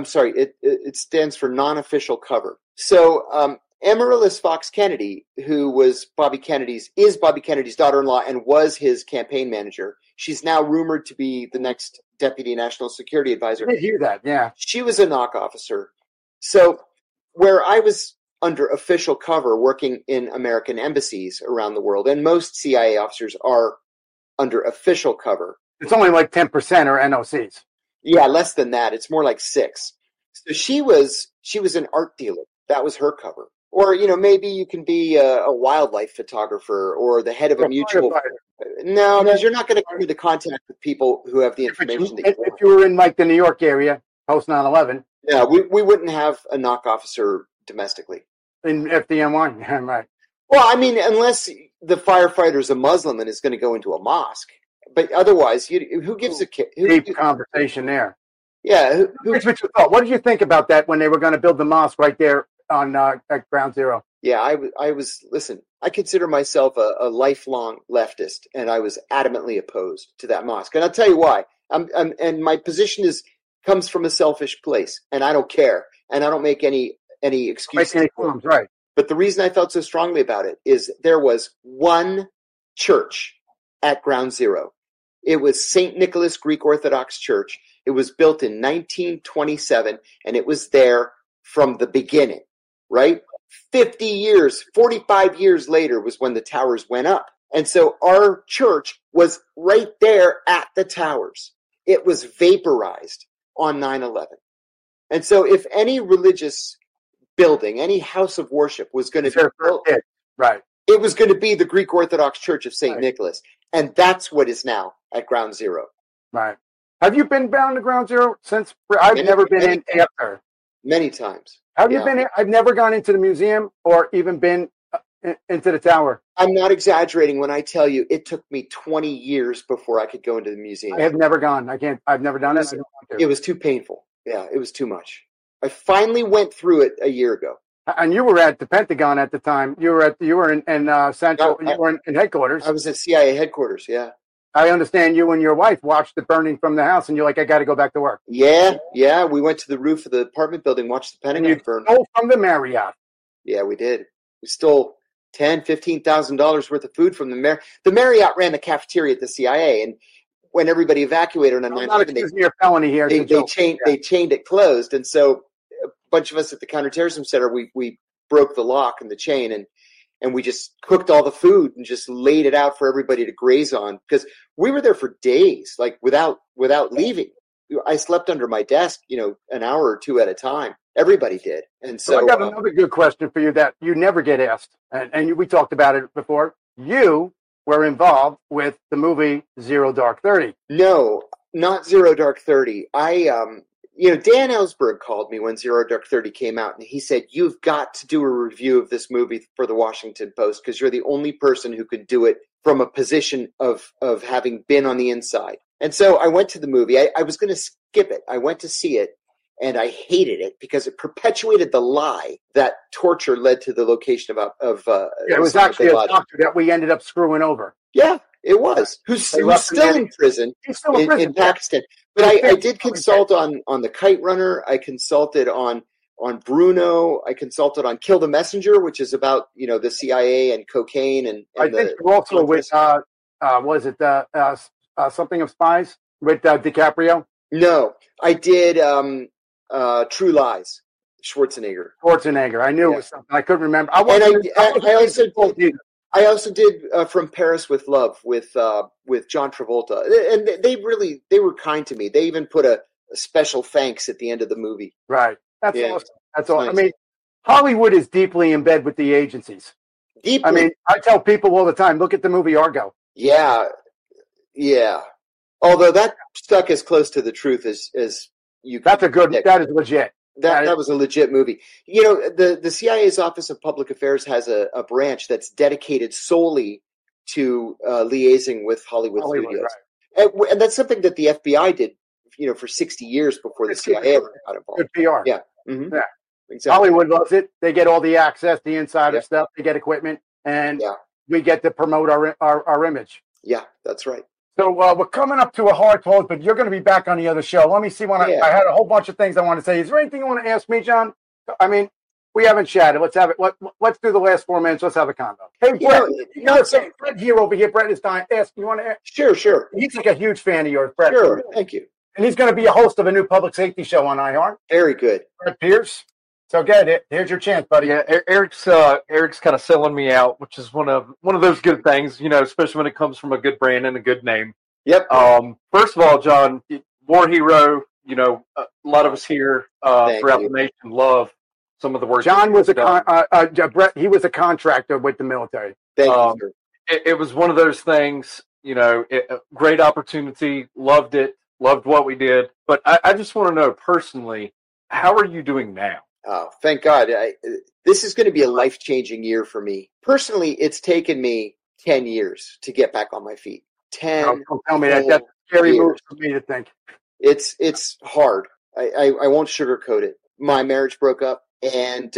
it stands for non-official cover. So Amaryllis Fox Kennedy, who is Bobby Kennedy's daughter-in-law and was his campaign manager. She's now rumored to be the next Deputy National Security Advisor. I did hear that, yeah. She was a NOC officer. So where I was under official cover working in American embassies around the world, and most CIA officers are under official cover. It's only like 10% are NOCs. Yeah, less than that. It's more like 6. So she was an art dealer. That was her cover. Or, you know, maybe you can be a wildlife photographer or the head of a mutual. No, because you're not going to come into contact with people who have the information. If you were in like the New York area, post 9/11. Yeah, we wouldn't have a NOC officer domestically. In FDNY, yeah, right. Well, I mean, unless the firefighter's a Muslim and is going to go into a mosque. But otherwise, who gives a deep conversation there? Yeah. Here's what you thought. What did you think about that when they were going to build the mosque right there on at Ground Zero? Yeah, I was. Listen, I consider myself a lifelong leftist, and I was adamantly opposed to that mosque. And I'll tell you why. And my position comes from a selfish place, and I don't care, and I don't make any excuses. Right. But the reason I felt so strongly about it is there was one church at Ground Zero. It was St. Nicholas Greek Orthodox Church. It was built in 1927, and it was there from the beginning, right? 50 years, 45 years later was when the towers went up. And so our church was right there at the towers. it was vaporized on 9/11. And so if any religious building, any house of worship was going to be built, right, it was going to be the Greek Orthodox Church of St. Right. Nicholas. And that's what is now at Ground Zero. right. Have you been down to Ground Zero since? I've never been in after. Many times. Have you been here? I've never gone into the museum or even been into the tower. I'm not exaggerating when I tell you it took me 20 years before I could go into the museum. I have never gone. I've never done it. I don't want to. It was too painful. Yeah, it was too much. I finally went through it a year ago. And you were at the Pentagon at the time. You were in Central. You were in headquarters. I was at CIA headquarters. Yeah. I understand you and your wife watched the burning from the house, and you're like, I got to go back to work. Yeah. We went to the roof of the apartment building, watched the Pentagon burn. Stole from the Marriott. Yeah, we did. We stole $10,000-$15,000 worth of food from the Marriott. The Marriott ran the cafeteria at the CIA, and when everybody evacuated on 9/11, not accusing your felony here. They chained it closed, and so a bunch of us at the Counterterrorism Center, we broke the lock and the chain, and we just cooked all the food and just laid it out for everybody to graze on, because we were there for days, like without leaving. I slept under my desk, an hour or two at a time. Everybody did. And so I got another good question for you that you never get asked. And we talked about it before. You were involved with the movie Zero Dark 30. No, not Zero Dark 30. Dan Ellsberg called me when Zero Dark 30 came out, and he said, you've got to do a review of this movie for the Washington Post, because you're the only person who could do it from a position of having been on the inside. And so I went to the movie. I was going to skip it. I went to see it, and I hated it because it perpetuated the lie that torture led to the location of it was actually a doctor that we ended up screwing over. Yeah, it was. Who's still in prison. He's still in prison in Pakistan. But I did consult on the Kite Runner. I consulted on Bruno. I consulted on Kill the Messenger, which is about the CIA and cocaine and I think you're also with was it something of Spies with DiCaprio? No, I did True Lies. Schwarzenegger. I knew it was something. I couldn't remember. I also did From Paris with Love with John Travolta, and they were kind to me. They even put a special thanks at the end of the movie. Right. That's awesome. That's all. Nice. I mean, Hollywood is deeply in bed with the agencies. Deeply. I mean, I tell people all the time, look at the movie Argo. Yeah. Although that stuck as close to the truth as you. That is legit. That was a legit movie. The CIA's Office of Public Affairs has a branch that's dedicated solely to liaising with Hollywood studios. Right. And that's something that the FBI did, for 60 years before the CIA ever got involved. Good PR. Yeah. Mm-hmm. Yeah. Exactly. Hollywood loves it. They get all the access, the insider stuff. They get equipment, and we get to promote our image. Yeah, that's right. So we're coming up to a hard close, but you're going to be back on the other show. Let me see. I had a whole bunch of things I want to say. Is there anything you want to ask me, John? I mean, we haven't chatted. Let's have it. Let's do the last 4 minutes. Let's have a convo. Hey, Brett, Brett here over here. Brett is dying. Ask. You want to ask? Sure. He's like a huge fan of yours, Brett. Sure. Thank you. And he's going to be a host of a new public safety show on iHeart. Very good. Brett Pierce. So get it. Here's your chance, buddy. Yeah, Eric's kind of selling me out, which is one of those good things, especially when it comes from a good brand and a good name. Yep. First of all, John, war hero. A lot of us here throughout the nation love some of the work. John was Brett. He was a contractor with the military. Thank you. It was one of those things. Great opportunity. Loved it. Loved what we did. But I just want to know personally, how are you doing now? Oh, thank God. This is going to be a life-changing year for me. Personally, it's taken me 10 years to get back on my feet. 10 Don't tell me that. That's a scary move for me to think. It's hard. I won't sugarcoat it. My marriage broke up, and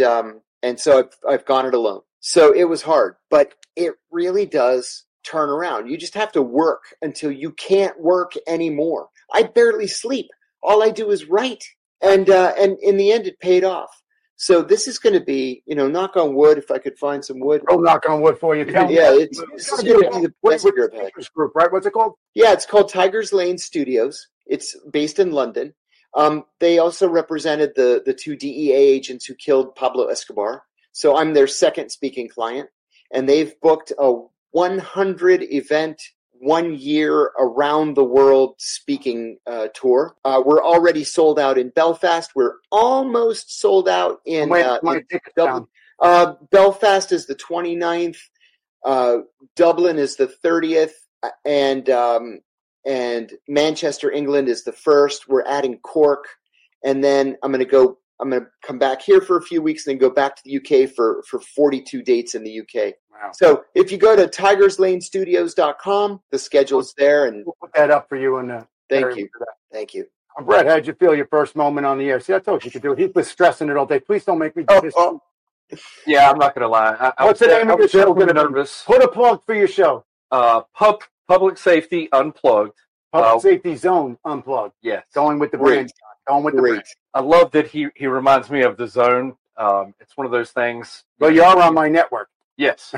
so I've gone it alone. So it was hard, but it really does turn around. You just have to work until you can't work anymore. I barely sleep. All I do is write. And in the end, it paid off. So this is going to be, knock on wood, if I could find some wood. I'll knock on wood for you. This is going to be the best year I've had. Group, right? What's it called? Yeah, it's called Tigers Lane Studios. It's based in London. They also represented the two DEA agents who killed Pablo Escobar. So I'm their second speaking client. And they've booked a 100 event 1-year around the world speaking tour. We're already sold out in Belfast. We're almost sold out in Dublin. Belfast is the 29th. Dublin is the 30th, and Manchester, England is the 1st. We're adding Cork, and then I'm going to come back here for a few weeks and then go back to the UK for 42 dates in the UK. Wow. So if you go to tigersLaneStudios.com, the schedule's there. And we'll put that up for you. Thank you. Brett, how'd you feel your first moment on the air? See, I told you could do it. He was stressing it all day. Please don't make me do this. Yeah, I'm not going to lie. What's the name of your show? Nervous. Put a plug for your show. Public Safety Unplugged. Public Safety Zone Unplugged. Yes. Going with the brand. Going with the brand. I love that he reminds me of The Zone. It's one of those things. Well, you are on my network. Yes.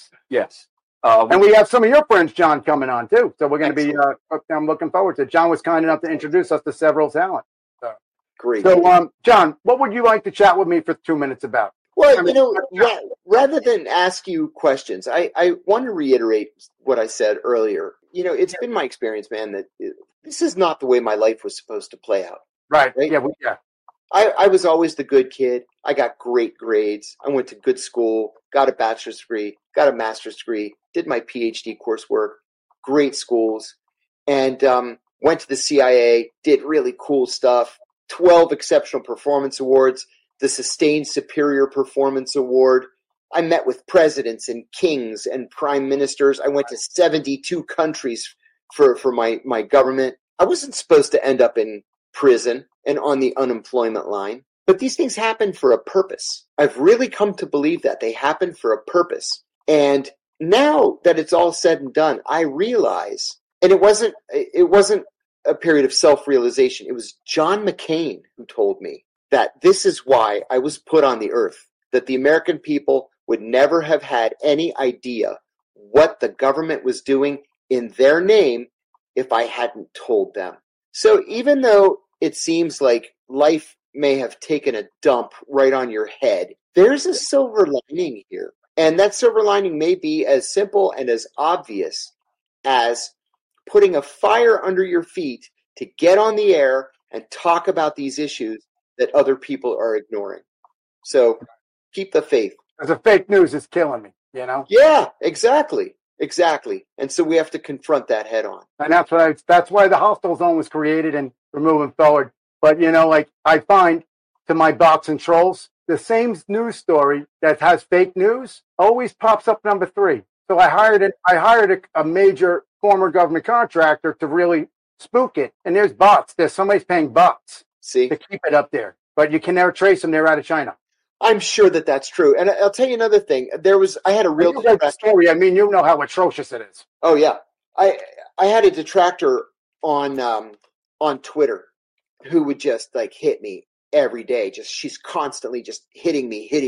And we have some of your friends, John, coming on, too. So we're going to be, I'm looking forward to it. John was kind enough to introduce us to several talent. So. Great. So, John, what would you like to chat with me for 2 minutes about? Well, rather than ask you questions, I want to reiterate what I said earlier. It's been my experience, man, that this is not the way my life was supposed to play out. Right? Yeah. I was always the good kid. I got great grades. I went to good school, got a bachelor's degree, got a master's degree, did my PhD coursework, great schools, and went to the CIA, did really cool stuff, 12 Exceptional Performance Awards, the Sustained Superior Performance Award. I met with presidents and kings and prime ministers. I went to 72 countries for my government. I wasn't supposed to end up in prison and on the unemployment line. But these things happen for a purpose. I've really come to believe that they happen for a purpose. And now that it's all said and done, I realize, and it wasn't a period of self-realization. It was John McCain who told me that this is why I was put on the earth, that the American people would never have had any idea what the government was doing in their name if I hadn't told them. So even though it seems like life may have taken a dump right on your head, there's a silver lining here. And that silver lining may be as simple and as obvious as putting a fire under your feet to get on the air and talk about these issues that other people are ignoring. So keep the faith. The fake news is killing me, Yeah, exactly. And so we have to confront that head on. And that's why the hostile zone was created, and we're moving forward. But, I find to my bots and trolls, the same news story that has fake news always pops up number 3. So I hired a major former government contractor to really spook it. And there's bots. Somebody's paying bots to keep it up there. But you can never trace them. They're out of China. I'm sure that that's true. And I'll tell you another thing. I had a real story. I mean, you know how atrocious it is. Oh, yeah. I had a detractor on Twitter who would just hit me every day. She's constantly just hitting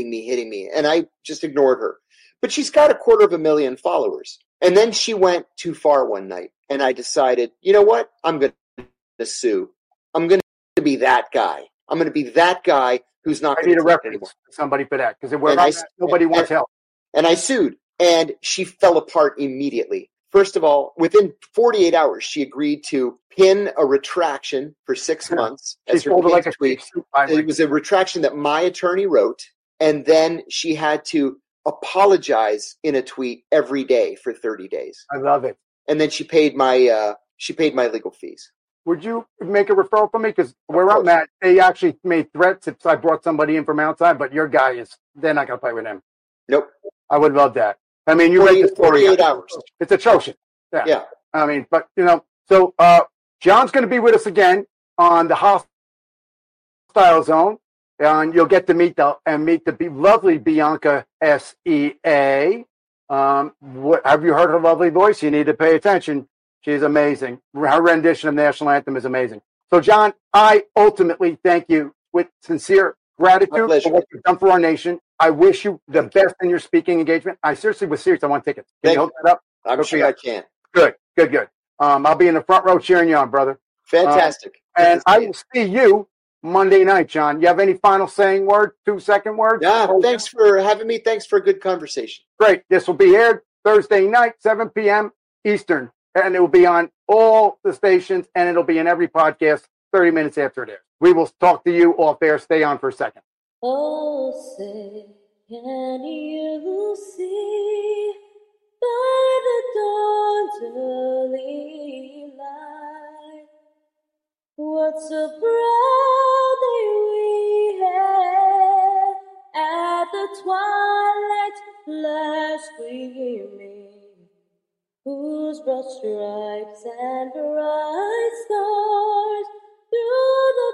me. And I just ignored her. But she's got 250,000 followers. And then she went too far one night. And I decided, you know what? I'm going to sue. I'm going to be that guy. I'm going to be that guy who's not going to need a reference to somebody for that. Because nobody wants help. And I sued. And she fell apart immediately. First of all, within 48 hours, she agreed to pin a retraction for 6 months. She folded like a tweet. It was a retraction that my attorney wrote, and then she had to apologize in a tweet every day for 30 days. I love it. And then she paid my legal fees. Would you make a referral for me? Because where I'm at, they actually made threats if I brought somebody in from outside, but your guy they're not going to play with him. Nope. I would love that. I mean, 48 hours. It's atrocious. Yeah. I mean, but, so John's going to be with us again on the Hostile Zone. And you'll get to meet the lovely Bianca S.E.A. Have you heard her lovely voice? You need to pay attention. She's amazing. Her rendition of National Anthem is amazing. So, John, I ultimately thank you with sincere gratitude for what you've done for our nation. I wish you the best in your speaking engagement. I seriously was serious. I want tickets. Can you hook that up? I'm sure I can. Good. I'll be in the front row cheering you on, brother. Fantastic. And I will see you Monday night, John. You have any final saying word, 2-second words? Yeah, thanks for having me. Thanks for a good conversation. Great. This will be aired Thursday night, 7 p.m. Eastern. and it will be on all the stations, and it'll be in every podcast 30 minutes after it airs. We will talk to you off air. Stay on for a second. Oh, say, can you see by the dawn's early light what so proudly we had at the twilight's last gleaming, whose broad stripes and bright stars through the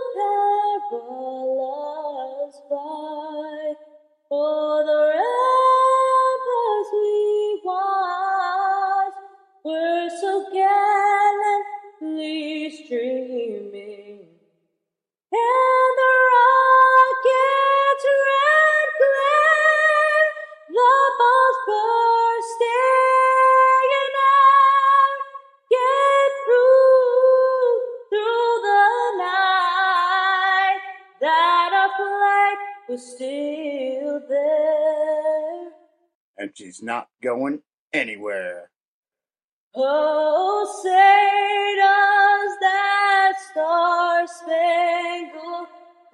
perilous fight o'er the ramparts we watched were so gallantly streaming, and the rocket's red glare, the bombs bursting in air, get through the night, that our flag was still there. And she's not going anywhere. Oh, say does that star-spangled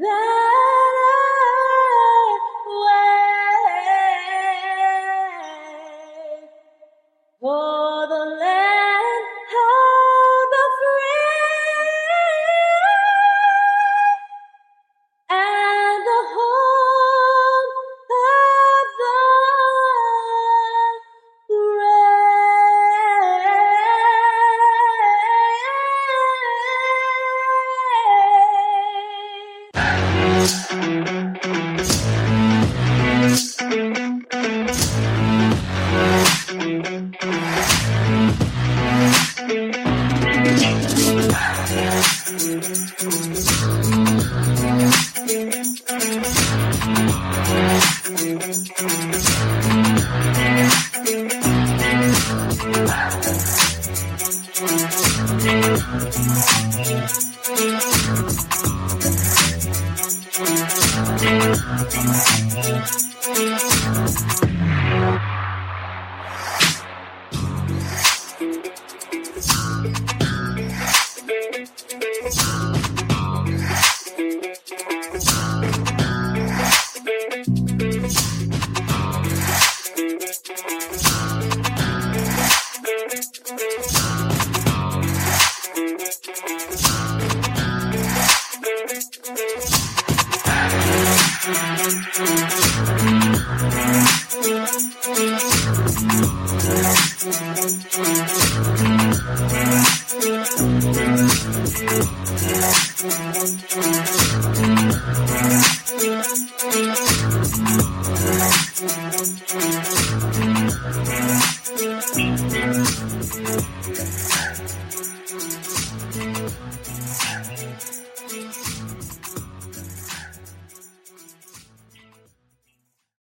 banner wave for the land of the free and the home of the